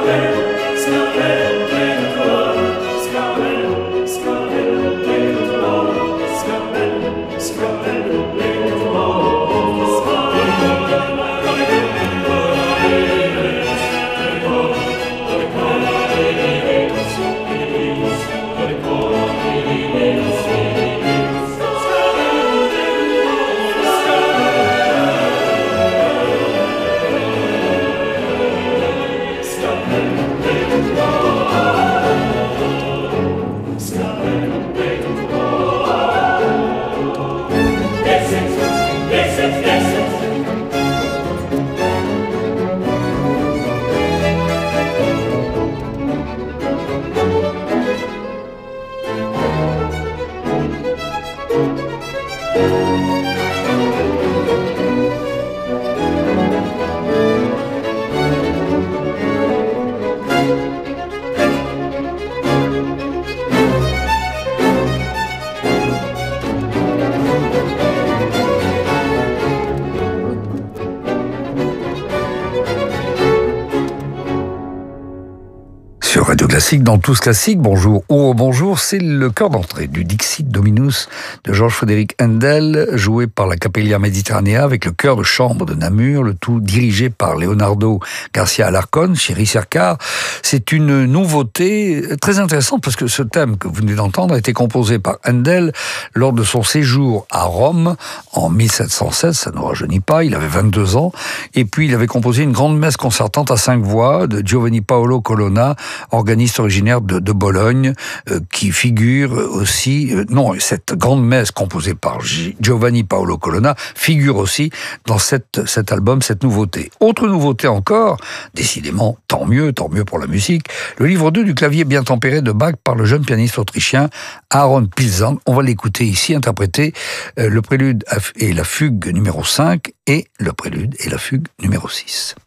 Radio Classique, dans Tous Classiques, bonjour ou bonjour, c'est le chœur d'entrée du Dixit Dominus de Georges Frédéric Händel, joué par la Capella Mediterranea avec le chœur de chambre de Namur, le tout dirigé par Leonardo Garcia Alarcón chez Richard Carr. C'est une nouveauté très intéressante parce que ce thème que vous venez d'entendre a été composé par Händel lors de son séjour à Rome en 1707, ça ne rajeunit pas, il avait 22 ans, et puis il avait composé une grande messe concertante à 5 voix de Giovanni Paolo Colonna, organiste originaire de Bologne, qui figure aussi... cette grande messe composée par Giovanni Paolo Colonna figure aussi dans cet album, cette nouveauté. Autre nouveauté encore, décidément, tant mieux pour la musique, le livre 2 du clavier bien tempéré de Bach par le jeune pianiste autrichien Aaron Pilzan. On va l'écouter ici, interpréter le prélude et la fugue numéro 5 et le prélude et la fugue numéro 6.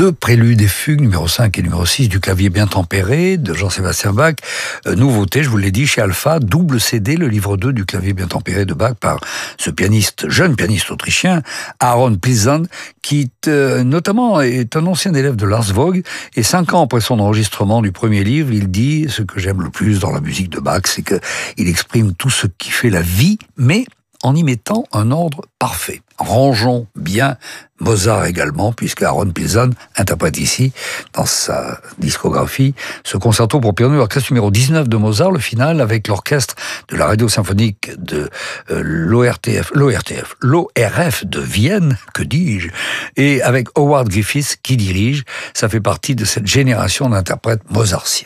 deux préludes et fugues, numéro 5 et numéro 6 du clavier bien tempéré de Jean-Sébastien Bach. Nouveauté, je vous l'ai dit, chez Alpha, double CD, le livre 2 du clavier bien tempéré de Bach par ce jeune pianiste autrichien, Aaron Pilsan, qui notamment est un ancien élève de Lars Vogt, et 5 ans après son enregistrement du premier livre, il dit, ce que j'aime le plus dans la musique de Bach, c'est qu'il exprime tout ce qui fait la vie, mais en y mettant un ordre parfait. Rangeons bien Mozart également, puisque Aaron Pilsan interprète ici, dans sa discographie, ce concerto pour piano et orchestre numéro 19 de Mozart, le final avec l'orchestre de la radio symphonique de l'ORF de Vienne, que dis-je, et avec Howard Griffiths qui dirige. Ça fait partie de cette génération d'interprètes mozartiens.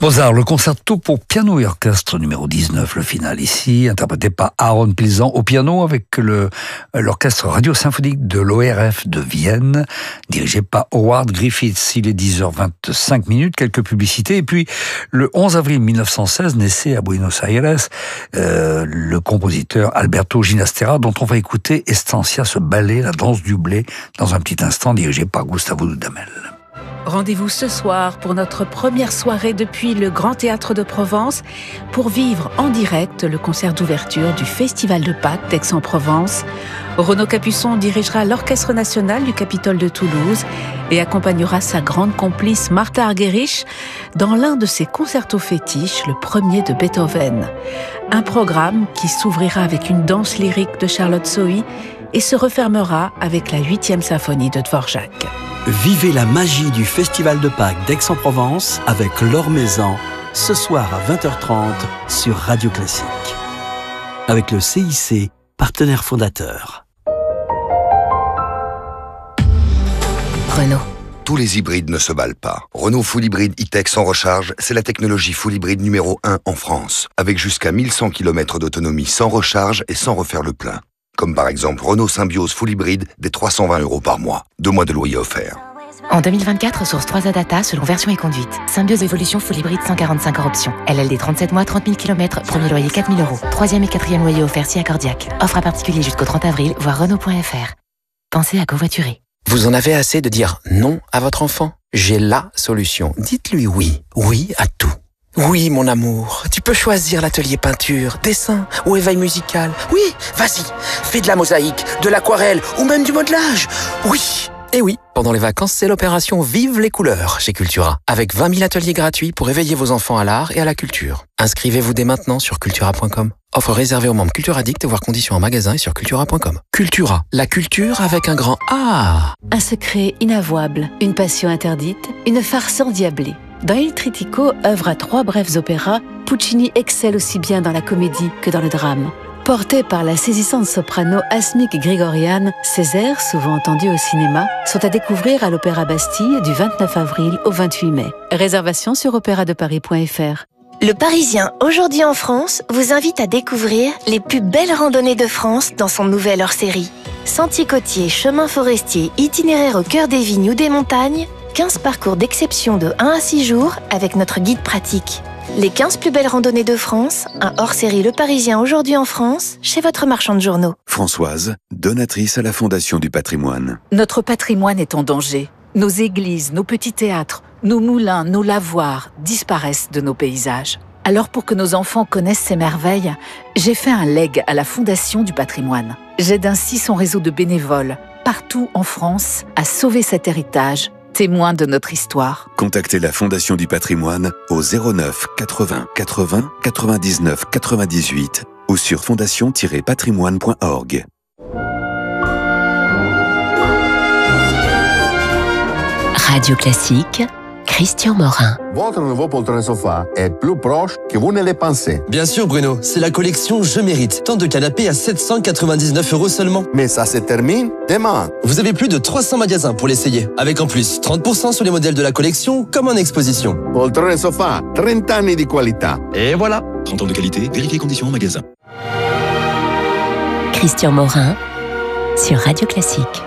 Mozart, le concerto pour piano et orchestre numéro 19, le final ici, interprété par Aaron Pilsan au piano avec l'orchestre radio-symphonique de l'ORF de Vienne, dirigé par Howard Griffiths. Il est 10h25, quelques publicités. Et puis, le 11 avril 1916, naissait à Buenos Aires le compositeur Alberto Ginastera, dont on va écouter Estancia, ce ballet, la danse du blé, dans un petit instant, dirigé par Gustavo Dudamel. Rendez-vous ce soir pour notre première soirée depuis le Grand Théâtre de Provence pour vivre en direct le concert d'ouverture du Festival de Pâques d'Aix-en-Provence. Renaud Capuçon dirigera l'Orchestre national du Capitole de Toulouse et accompagnera sa grande complice Martha Argerich dans l'un de ses concertos fétiches, le premier de Beethoven. Un programme qui s'ouvrira avec une danse lyrique de Charlotte Sohi et se refermera avec la 8e symphonie de Dvorak. Vivez la magie du Festival de Pâques d'Aix-en-Provence avec Laure Maison, ce soir à 20h30 sur Radio Classique. Avec le CIC, partenaire fondateur. Renault. Tous les hybrides ne se valent pas. Renault Full Hybrid E-Tech sans recharge, c'est la technologie full hybride numéro 1 en France, avec jusqu'à 1100 km d'autonomie sans recharge et sans refaire le plein. Comme par exemple Renault Symbiose Full Hybrid des 320 € par mois. 2 mois de loyer offert. En 2024, source 3A Data selon version et conduite. Symbiose Evolution Full Hybrid 145 hors option. LLD 37 mois, 30 000 km, premier loyer 4 000 €. 3e et 4e loyer offert si accordiaque. Offre à particulier jusqu'au 30 avril, voir Renault.fr. Pensez à covoiturer. Vous en avez assez de dire non à votre enfant? J'ai la solution. Dites-lui oui. Oui à tout. Oui, mon amour, tu peux choisir l'atelier peinture, dessin ou éveil musical. Oui, vas-y, fais de la mosaïque, de l'aquarelle ou même du modelage. Oui. Et oui, pendant les vacances, c'est l'opération Vive les couleurs chez Cultura, avec 20 000 ateliers gratuits pour éveiller vos enfants à l'art et à la culture. Inscrivez-vous dès maintenant sur cultura.com. Offre réservée aux membres Cultura Addict, voire conditions en magasin et sur cultura.com. Cultura, la culture avec un grand A. Un secret inavouable, une passion interdite, une farce endiablée. Dans Il Trittico, œuvre à 3 brefs opéras, Puccini excelle aussi bien dans la comédie que dans le drame. Portés par la saisissante soprano Asmik Grigorian, ces airs, souvent entendus au cinéma, sont à découvrir à l'Opéra Bastille du 29 avril au 28 mai. Réservation sur opéradeparis.fr. Le Parisien, aujourd'hui en France, vous invite à découvrir les plus belles randonnées de France dans son nouvel hors-série. Sentiers côtiers, chemins forestiers, itinéraires au cœur des vignes ou des montagnes, 15 parcours d'exception de 1 à 6 jours avec notre guide pratique. Les 15 plus belles randonnées de France, un hors-série Le Parisien aujourd'hui en France, chez votre marchand de journaux. Françoise, donatrice à la Fondation du patrimoine. Notre patrimoine est en danger. Nos églises, nos petits théâtres, nos moulins, nos lavoirs disparaissent de nos paysages. Alors pour que nos enfants connaissent ces merveilles, j'ai fait un leg à la Fondation du patrimoine. J'aide ainsi son réseau de bénévoles, partout en France, à sauver cet héritage, témoin de notre histoire. Contactez la Fondation du patrimoine au 09 80 80 99 98 ou sur fondation-patrimoine.org. Radio Classique, Christian Morin. Votre nouveau poltron sofa est plus proche que vous ne le pensez. Bien sûr, Bruno, c'est la collection Je Mérite. Tant de canapés à 799 € seulement. Mais ça se termine demain. Vous avez plus de 300 magasins pour l'essayer. Avec en plus 30% sur les modèles de la collection, comme en exposition. Poltron sofa, 30 anni di qualità. Et voilà. 30 ans de qualité, vérifiez conditions en magasin. Christian Morin sur Radio Classique.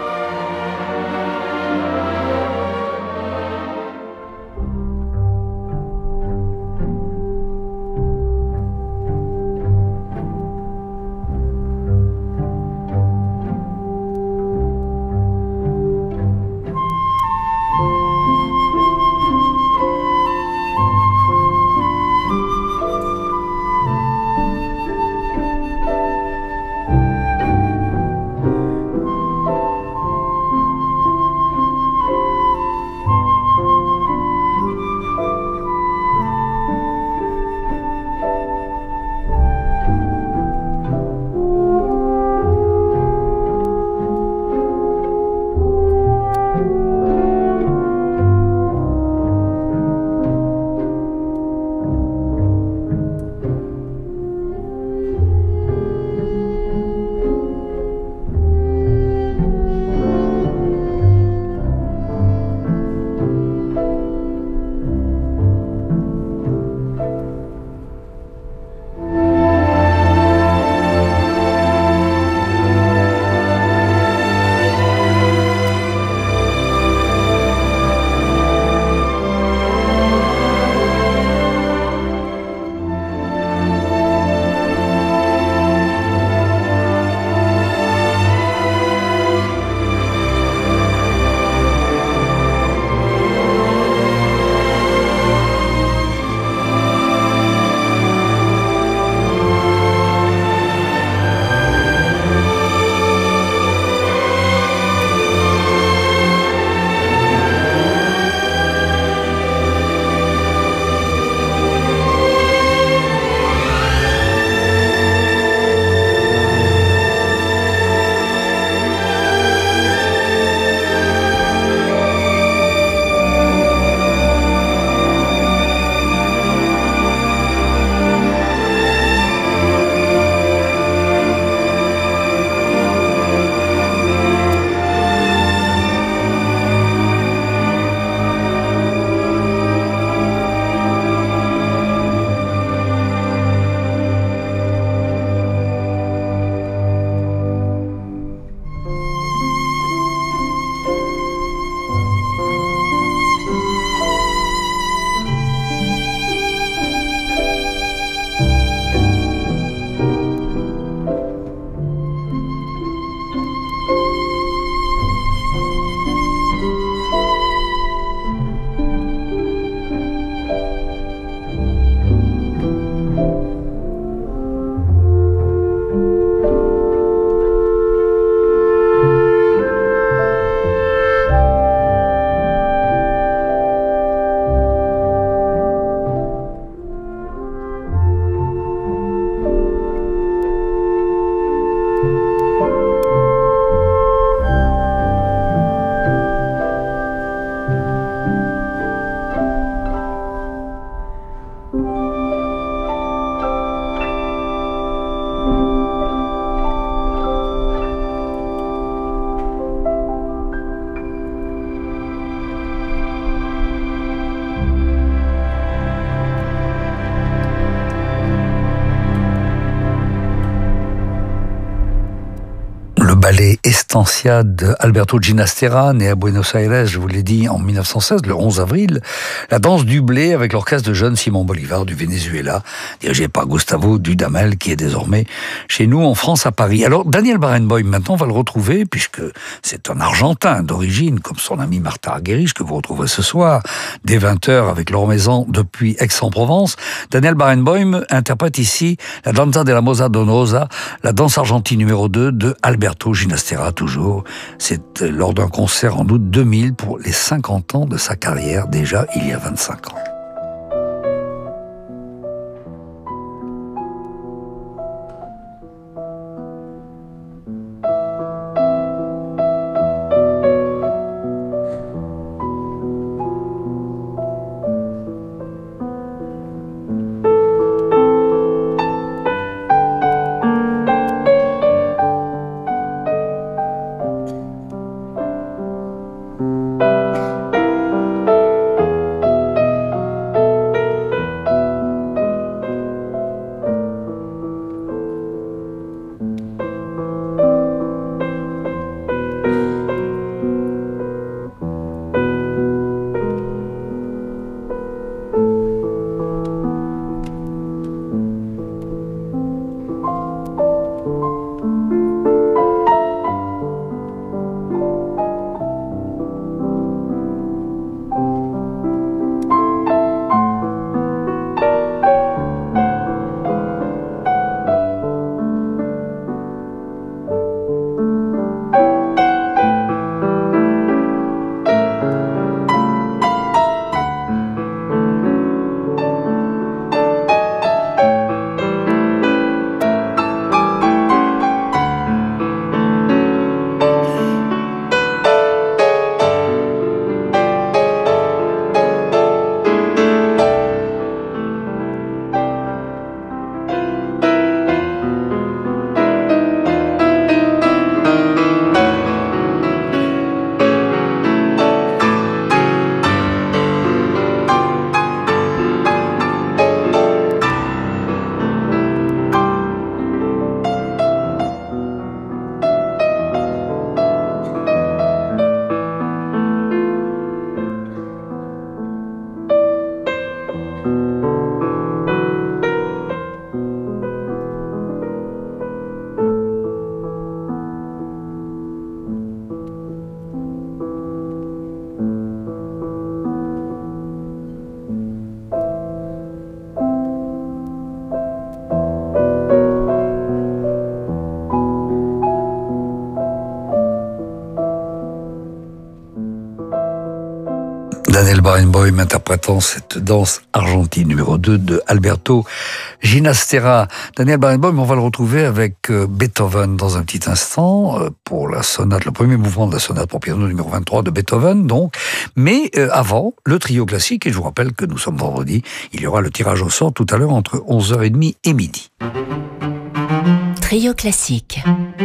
ballet Estancia de Alberto Ginastera, né à Buenos Aires, je vous l'ai dit, en 1916, le 11 avril. La danse du blé avec l'orchestre de jeunes Simon Bolivar du Venezuela, dirigé par Gustavo Dudamel, qui est désormais chez nous en France à Paris. Alors, Daniel Barenboim, maintenant, on va le retrouver, puisque c'est un Argentin d'origine, comme son ami Martha Argerich, que vous retrouverez ce soir, dès 20h avec Laure Maison depuis Aix-en-Provence. Daniel Barenboim interprète ici la Danza della Moza Donosa, la danse argentine numéro 2 de Alberto Ginastera, toujours. C'est lors d'un concert en août 2000 pour les 50 ans de sa carrière, déjà il y a 25 ans. Daniel Barenboim interprétant cette danse argentine numéro 2 de Alberto Ginastera. Daniel Barenboim, on va le retrouver avec Beethoven dans un petit instant pour la sonate, le premier mouvement de la sonate pour piano numéro 23 de Beethoven, donc. Mais avant, le trio classique, et je vous rappelle que nous sommes vendredi, il y aura le tirage au sort tout à l'heure entre 11h30 et midi. Trio classique.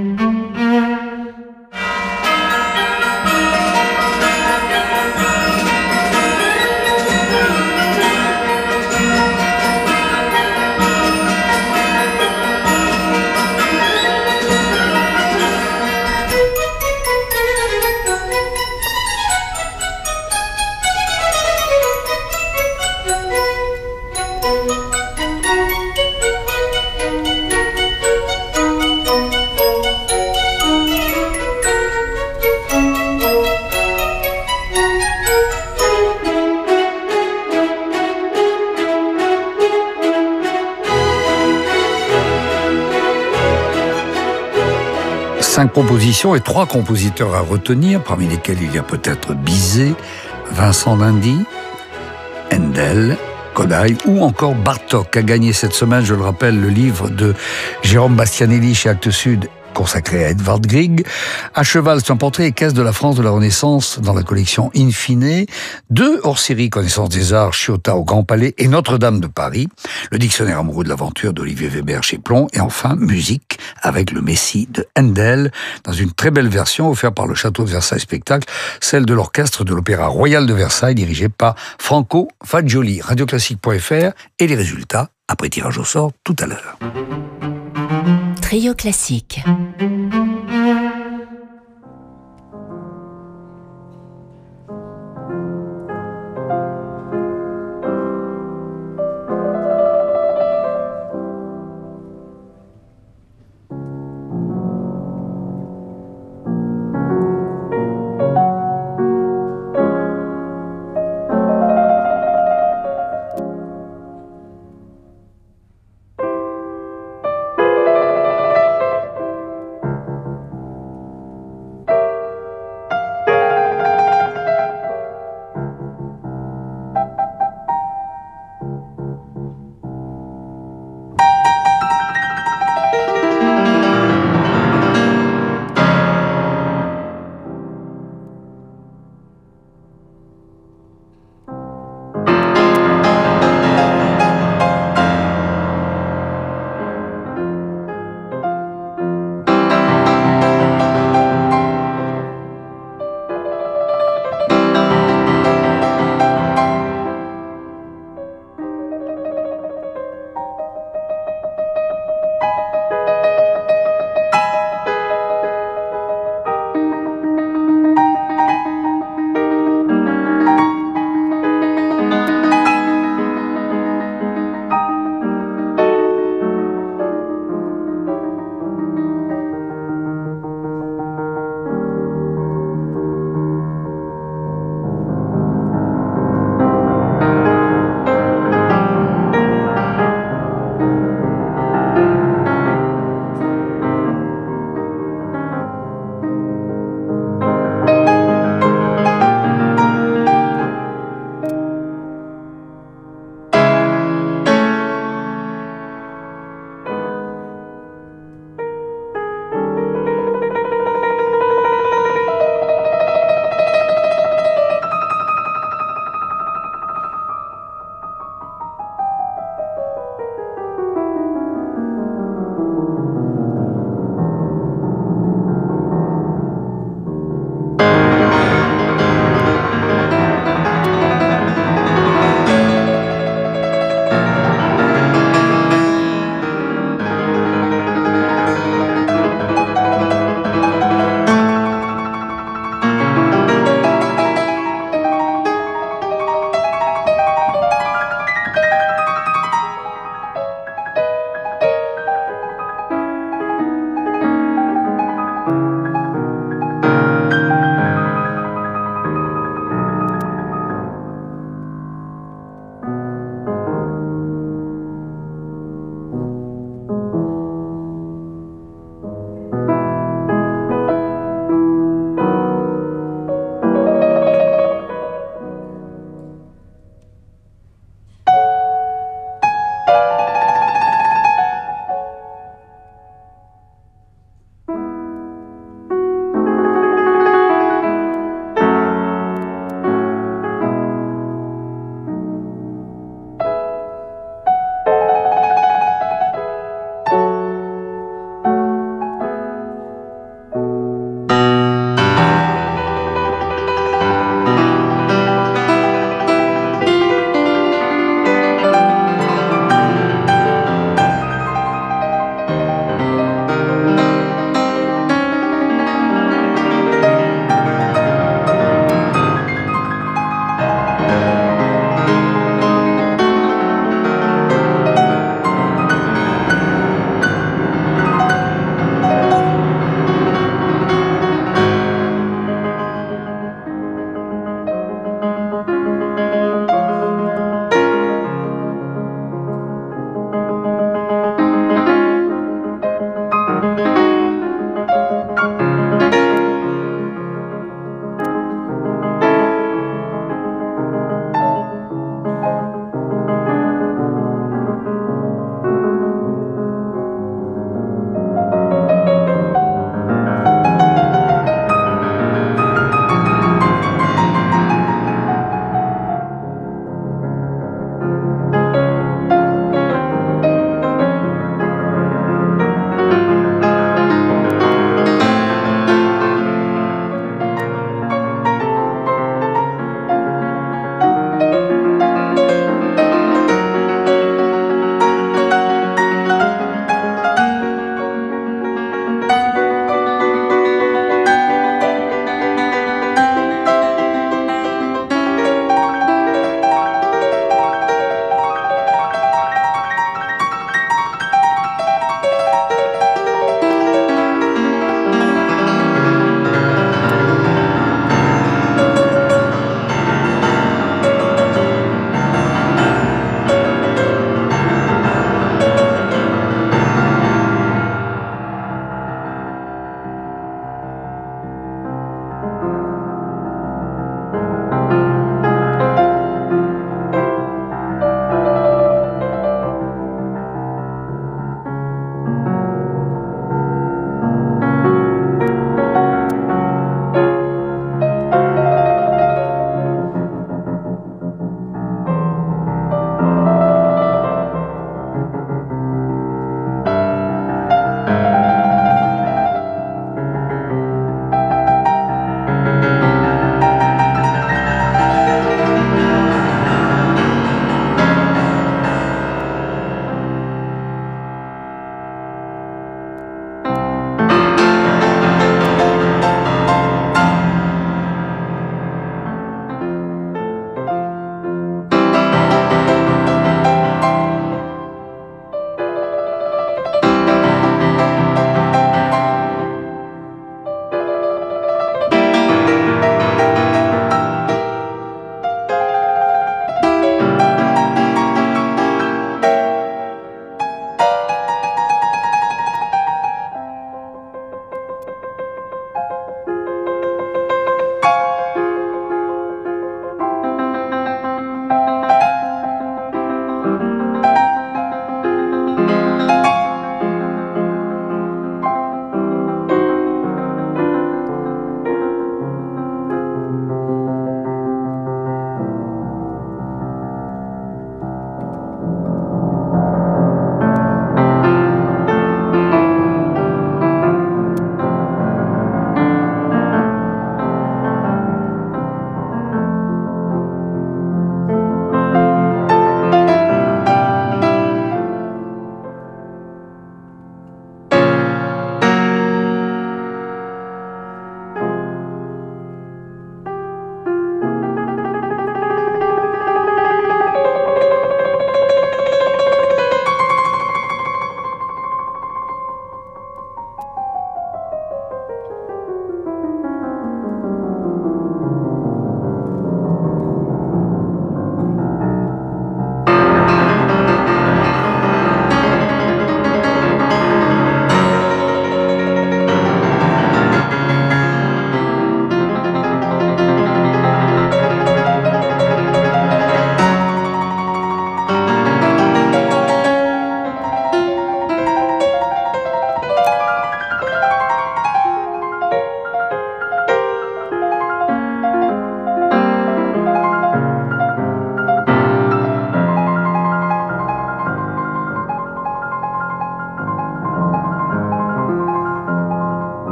Cinq propositions et 3 compositeurs à retenir, parmi lesquels il y a peut-être Bizet, Vincent d'Indy, Handel, Kodály ou encore Bartók, a gagné cette semaine, je le rappelle, le livre de Jérôme Bastianelli chez Actes Sud, consacré à Edvard Grieg. À cheval, c'est un portrait équestre de la France de la Renaissance dans la collection In Fine. 2 hors-série Connaissance des Arts, Ciotat au Grand Palais et Notre-Dame de Paris. Le dictionnaire amoureux de l'aventure d'Olivier Weber chez Plon. Et enfin, musique avec le Messie de Handel dans une très belle version offerte par le Château de Versailles Spectacle, celle de l'orchestre de l'Opéra Royal de Versailles dirigé par Franco Fagioli. Radioclassique.fr et les résultats après tirage au sort tout à l'heure. Trio classique.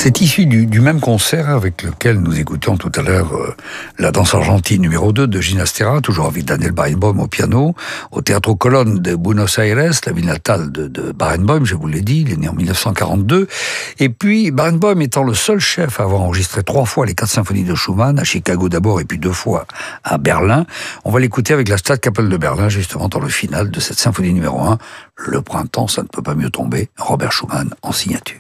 C'est issu du même concert avec lequel nous écoutions tout à l'heure la danse argentine numéro 2 de Ginastera, toujours avec Daniel Barenboim au piano, au Teatro Colón de Buenos Aires, la ville natale de Barenboim, je vous l'ai dit, il est né en 1942. Et puis, Barenboim étant le seul chef à avoir enregistré 3 fois les 4 symphonies de Schumann, à Chicago d'abord et puis 2 fois à Berlin, on va l'écouter avec la Stadtkapelle de Berlin, justement dans le final de cette symphonie numéro 1, Le printemps, ça ne peut pas mieux tomber, Robert Schumann en signature.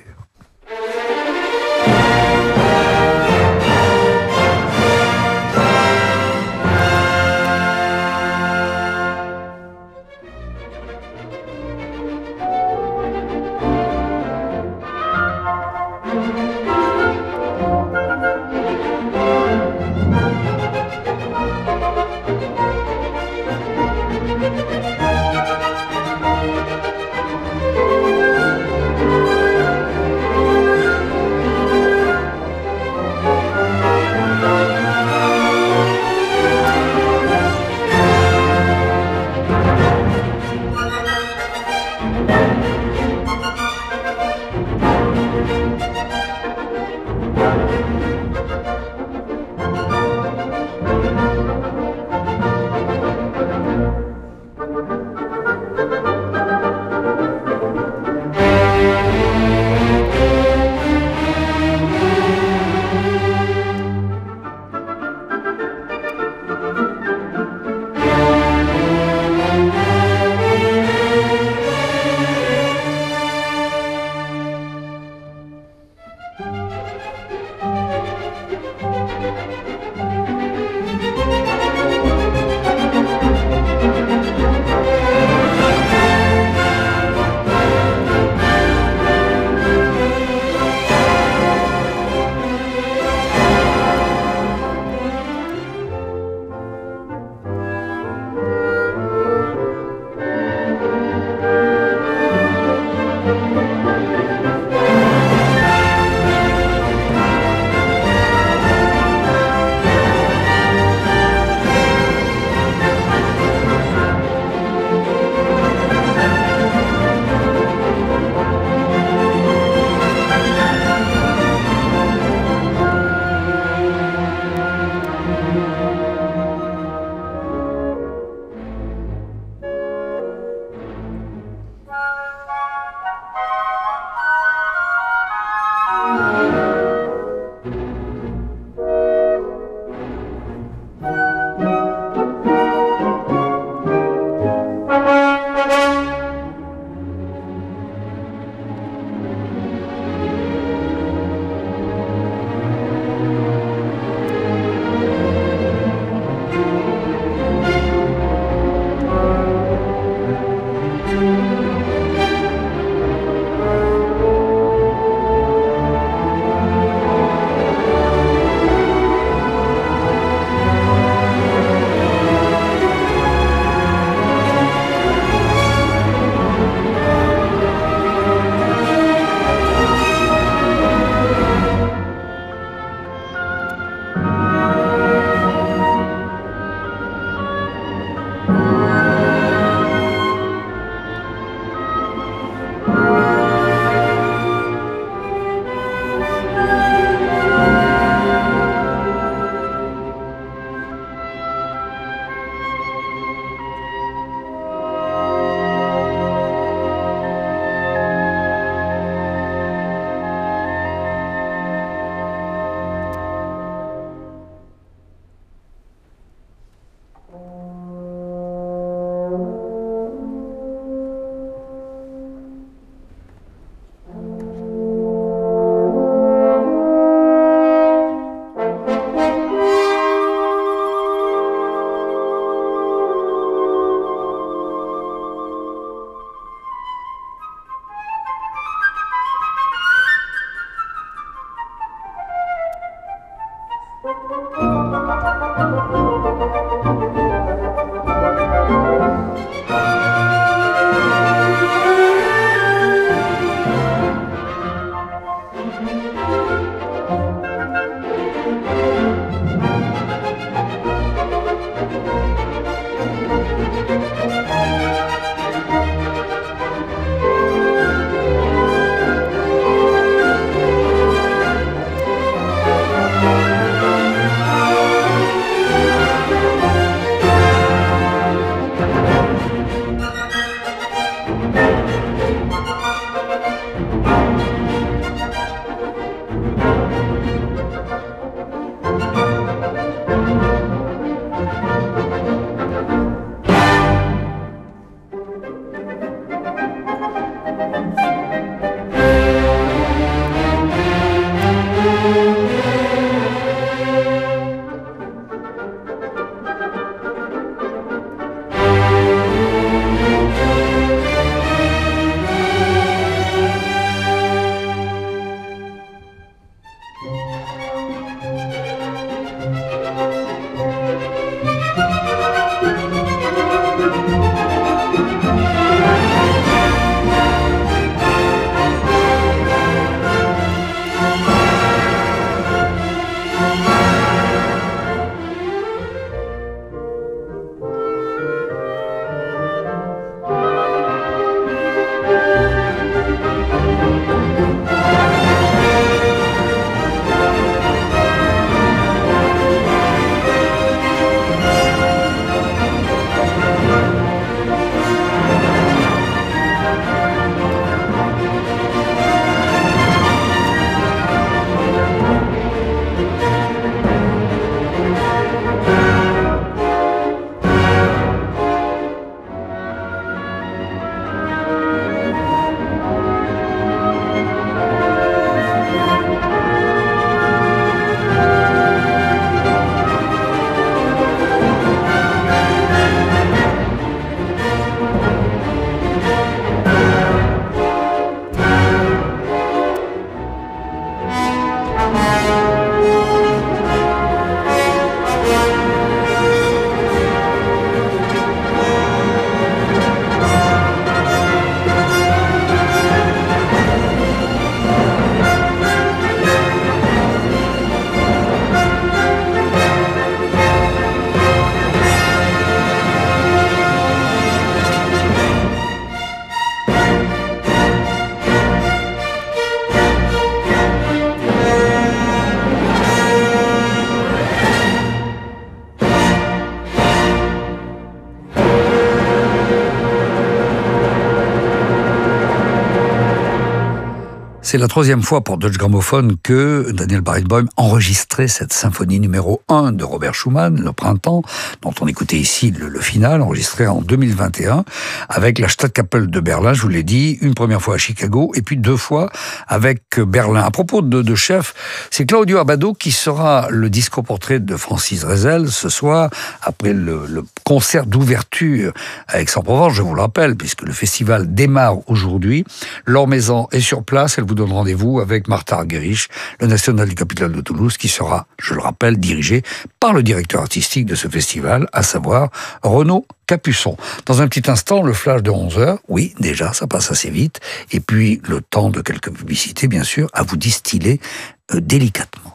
C'est la troisième fois pour Deutsche Grammophon que Daniel Barenboim enregistrait cette symphonie numéro 1 de Robert Schumann, Le Printemps, dont on écoutait ici le final, enregistré en 2021, avec la Stadtkapelle de Berlin, je vous l'ai dit, une première fois à Chicago, et puis 2 fois avec Berlin. À propos de chef, c'est Claudio Abbado qui sera le discoportrait de Francis Drezel ce soir, après le concert d'ouverture à Aix-en-Provence, je vous le rappelle, puisque le festival démarre aujourd'hui. Laure Maison est sur place, elle vous donne rendez-vous avec Martha Argerich, le National du Capitole de Toulouse, qui sera, je le rappelle, dirigé par le directeur artistique de ce festival, à savoir Renaud Capuçon. Dans un petit instant, le flash de 11h, oui, déjà, ça passe assez vite, et puis le temps de quelques publicités, bien sûr, à vous distiller délicatement.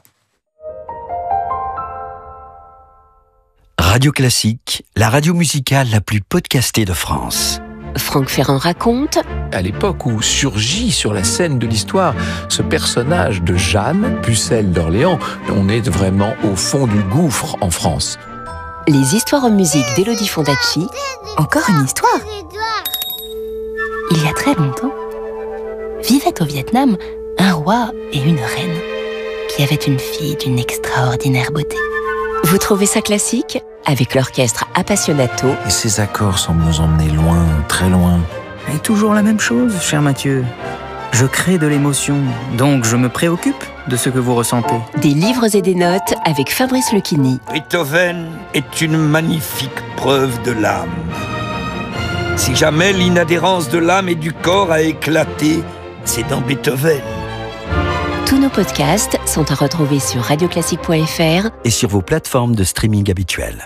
Radio Classique, la radio musicale la plus podcastée de France. Franck Ferrand raconte. À l'époque où surgit sur la scène de l'histoire ce personnage de Jeanne, pucelle d'Orléans, on est vraiment au fond du gouffre en France. Les histoires en musique d'Élodie Fondacci. Encore une histoire. Il y a très longtemps, vivaient au Vietnam un roi et une reine qui avaient une fille d'une extraordinaire beauté. Vous trouvez ça classique ? Avec l'orchestre Appassionato. Et ces accords semblent nous emmener loin, très loin. Et toujours la même chose, cher Mathieu. Je crée de l'émotion, donc je me préoccupe de ce que vous ressentez. Des livres et des notes avec Fabrice Lucchini. Beethoven est une magnifique preuve de l'âme. Si jamais l'inadhérence de l'âme et du corps a éclaté, c'est dans Beethoven. Tous nos podcasts sont à retrouver sur radioclassique.fr et sur vos plateformes de streaming habituelles.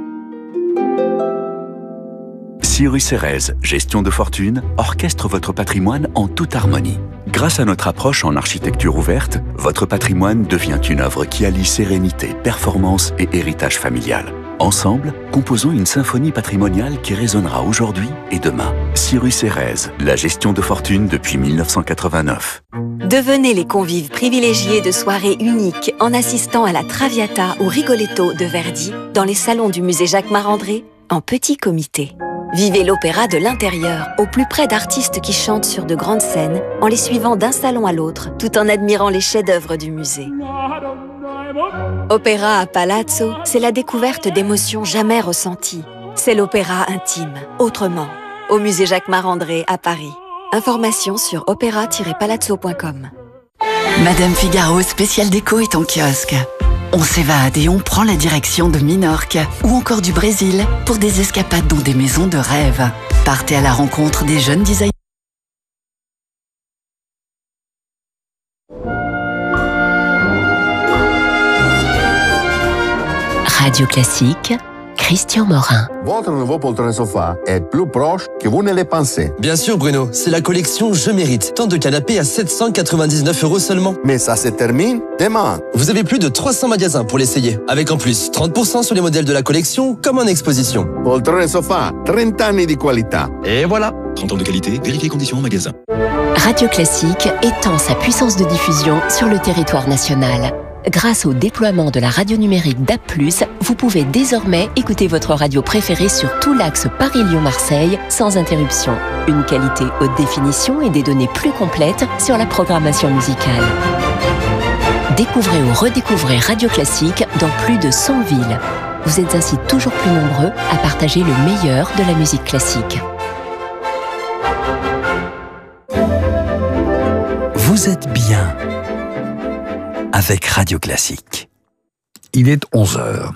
Cyrus Erez, gestion de fortune, orchestre votre patrimoine en toute harmonie. Grâce à notre approche en architecture ouverte, votre patrimoine devient une œuvre qui allie sérénité, performance et héritage familial. Ensemble, composons une symphonie patrimoniale qui résonnera aujourd'hui et demain. Cyrus Erez, la gestion de fortune depuis 1989. Devenez les convives privilégiés de soirées uniques en assistant à la Traviata ou Rigoletto de Verdi dans les salons du musée Jacques Marandré en petit comité. Vivez l'opéra de l'intérieur, au plus près d'artistes qui chantent sur de grandes scènes, en les suivant d'un salon à l'autre, tout en admirant les chefs-d'œuvre du musée. Opéra à Palazzo, c'est la découverte d'émotions jamais ressenties. C'est l'opéra intime, autrement, au musée Jacques Marandré à Paris. Informations sur opéra-palazzo.com. Madame Figaro spécial déco est en kiosque. On s'évade et on prend la direction de Minorque ou encore du Brésil pour des escapades dans des maisons de rêve. Partez à la rencontre des jeunes designers. Radio Classique, Christian Morin. Votre nouveau poltron sofa est plus proche que vous ne le pensez. Bien sûr, Bruno, c'est la collection Je Mérite. Tant de canapés à 799 € seulement. Mais ça se termine demain. Vous avez plus de 300 magasins pour l'essayer. Avec en plus 30% sur les modèles de la collection, comme en exposition. Poltron sofa, 30 anni di qualità. Et voilà. 30 ans de qualité, vérifiez conditions en magasin. Radio Classique étend sa puissance de diffusion sur le territoire national. Grâce au déploiement de la radio numérique DAB+, vous pouvez désormais écouter votre radio préférée sur tout l'axe Paris-Lyon-Marseille sans interruption. Une qualité haute définition et des données plus complètes sur la programmation musicale. Découvrez ou redécouvrez Radio Classique dans plus de 100 villes. Vous êtes ainsi toujours plus nombreux à partager le meilleur de la musique classique. Vous êtes bien avec Radio Classique. Il est 11h.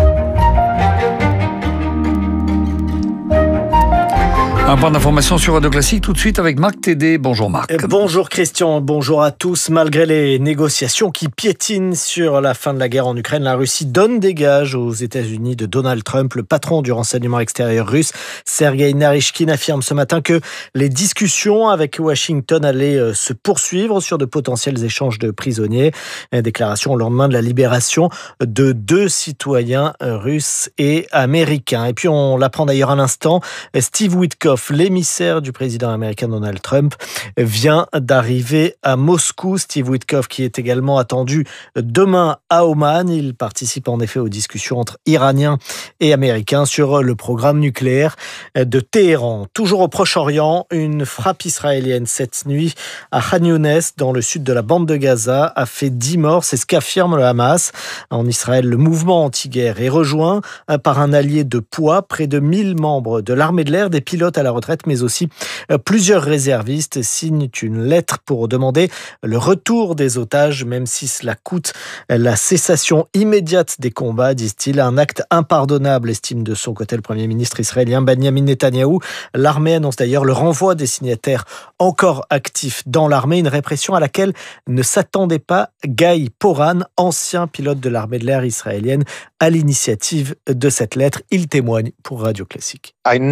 Un point d'information sur Radio Classique tout de suite avec Marc Tédé. Bonjour Marc. Bonjour Christian, bonjour à tous. Malgré les négociations qui piétinent sur la fin de la guerre en Ukraine, la Russie donne des gages aux États-Unis de Donald Trump. Le patron du renseignement extérieur russe, Sergei Naryshkin, affirme ce matin que les discussions avec Washington allaient se poursuivre sur de potentiels échanges de prisonniers. Déclaration au lendemain de la libération de 2 citoyens russes et américains. Et puis on l'apprend d'ailleurs à l'instant, Steve Witkoff, Witkoff, l'émissaire du président américain Donald Trump, vient d'arriver à Moscou. Steve Witkoff qui est également attendu demain à Oman. Il participe en effet aux discussions entre Iraniens et Américains sur le programme nucléaire de Téhéran. Toujours au Proche-Orient, une frappe israélienne cette nuit à Khan Younes, dans le sud de la bande de Gaza, a fait 10 morts. C'est ce qu'affirme le Hamas. En Israël, le mouvement anti-guerre est rejoint par un allié de poids, près de 1000 membres de l'armée de l'air, des pilotes à la retraite, mais aussi plusieurs réservistes signent une lettre pour demander le retour des otages, même si cela coûte la cessation immédiate des combats, disent-ils. Un acte impardonnable, estime de son côté le Premier ministre israélien Benjamin Netanyahou. L'armée annonce d'ailleurs le renvoi des signataires encore actifs dans l'armée, une répression à laquelle ne s'attendait pas Guy Poran, ancien pilote de l'armée de l'air israélienne, à l'initiative de cette lettre. Il témoigne pour Radio Classique.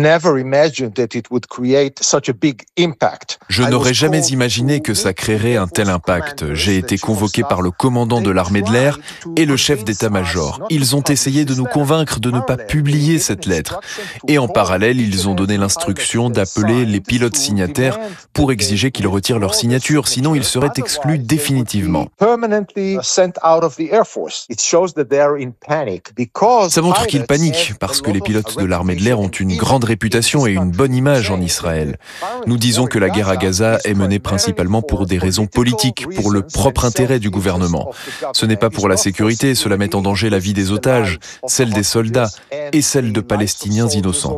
Je n'aurais jamais imaginé que ça créerait un tel impact. J'ai été convoqué par le commandant de l'armée de l'air et le chef d'état-major. Ils ont essayé de nous convaincre de ne pas publier cette lettre. Et en parallèle, ils ont donné l'instruction d'appeler les pilotes signataires pour exiger qu'ils retirent leur signature, sinon ils seraient exclus définitivement. Ça montre qu'ils paniquent parce que les pilotes de l'armée de l'air ont une grande réputation et une bonne image en Israël. Nous disons que la guerre à Gaza est menée principalement pour des raisons politiques, pour le propre intérêt du gouvernement. Ce n'est pas pour la sécurité, cela met en danger la vie des otages, celle des soldats et celle de Palestiniens innocents.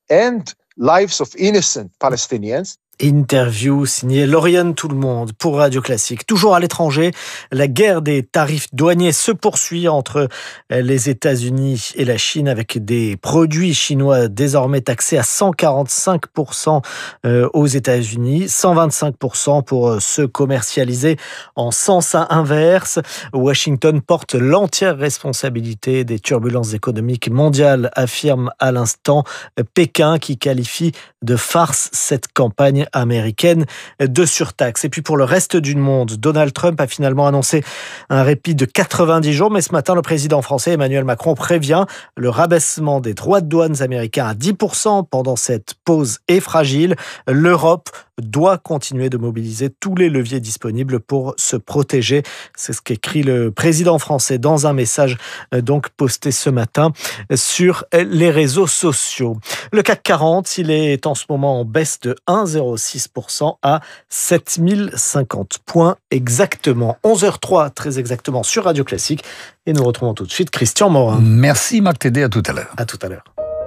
Interview signée Lauriane Tout-le-Monde pour Radio Classique. Toujours à l'étranger, la guerre des tarifs douaniers se poursuit entre les États-Unis et la Chine, avec des produits chinois désormais taxés à 145% aux États-Unis, 125% pour ceux commercialisés en sens inverse. Washington porte l'entière responsabilité des turbulences économiques mondiales, affirme à l'instant Pékin, qui qualifie de farce cette campagne américaine de surtaxe. Et puis pour le reste du monde, Donald Trump a finalement annoncé un répit de 90 jours, mais ce matin, le président français Emmanuel Macron prévient, le rabaissement des droits de douane américains à 10% pendant cette pause est fragile. L'Europe doit continuer de mobiliser tous les leviers disponibles pour se protéger. C'est ce qu'écrit le président français dans un message donc posté ce matin sur les réseaux sociaux. Le CAC 40, il est en ce moment en baisse de 1,06% à 7050 points exactement. 11h03 très exactement sur Radio Classique. Et nous retrouvons tout de suite Christian Morin. Merci Marc Tédé, à tout à l'heure. À tout à l'heure.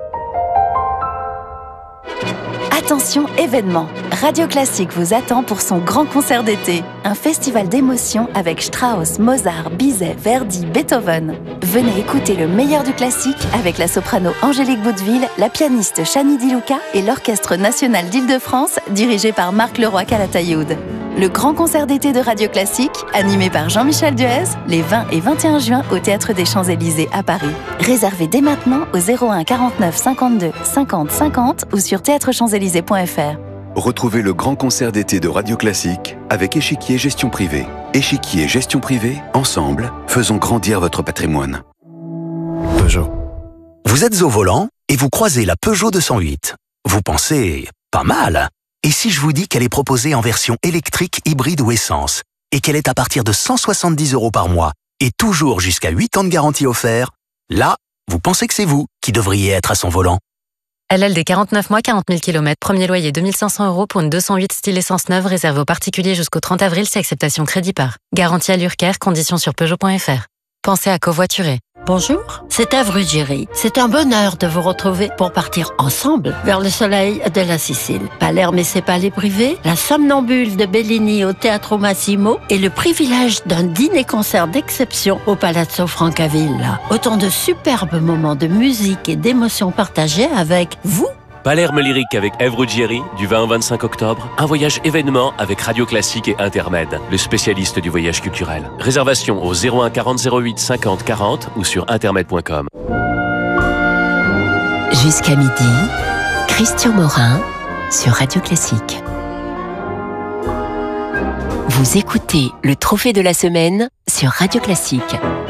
Attention événement, Radio Classique vous attend pour son grand concert d'été. Un festival d'émotions avec Strauss, Mozart, Bizet, Verdi, Beethoven. Venez écouter le meilleur du classique avec la soprano Angélique Baudeville, la pianiste Chani Di Luca et l'Orchestre National d'Île-de-France dirigé par Marc Leroy-Calatayoud. Le grand concert d'été de Radio Classique, animé par Jean-Michel Duez, les 20 et 21 juin au Théâtre des Champs-Élysées à Paris. Réservez dès maintenant au 01 49 52 50 50 ou sur théâtrechamps-élysées.fr. Retrouvez le grand concert d'été de Radio Classique avec Échiquier Gestion Privée. Échiquier Gestion Privée, ensemble, faisons grandir votre patrimoine. Peugeot. Vous êtes au volant et vous croisez la Peugeot 208. Vous pensez, pas mal. Et si je vous dis qu'elle est proposée en version électrique, hybride ou essence, et qu'elle est à partir de 170 € par mois, et toujours jusqu'à 8 ans de garantie offert, là, vous pensez que c'est vous qui devriez être à son volant. LLD 49 mois, 40 000 km, premier loyer 2500 € pour une 208 style essence neuve réservée aux particuliers jusqu'au 30 avril si acceptation crédit par. Garantie à l'URCAR, conditions sur Peugeot.fr. Pensez à covoiturer. Bonjour, c'est Ève Ruggieri. C'est un bonheur de vous retrouver pour partir ensemble vers le soleil de la Sicile. Palerme et ses palais privés, la somnambule de Bellini au Teatro Massimo et le privilège d'un dîner-concert d'exception au Palazzo Francavilla. Autant de superbes moments de musique et d'émotions partagées avec vous. Palerme lyrique avec Ève Ruggieri, du 20 au 25 octobre. Un voyage événement avec Radio Classique et Intermed, le spécialiste du voyage culturel. Réservation au 01 40 08 50 40 ou sur intermed.com. Jusqu'à midi, Christian Morin sur Radio Classique. Vous écoutez le Trophée de la semaine sur Radio Classique.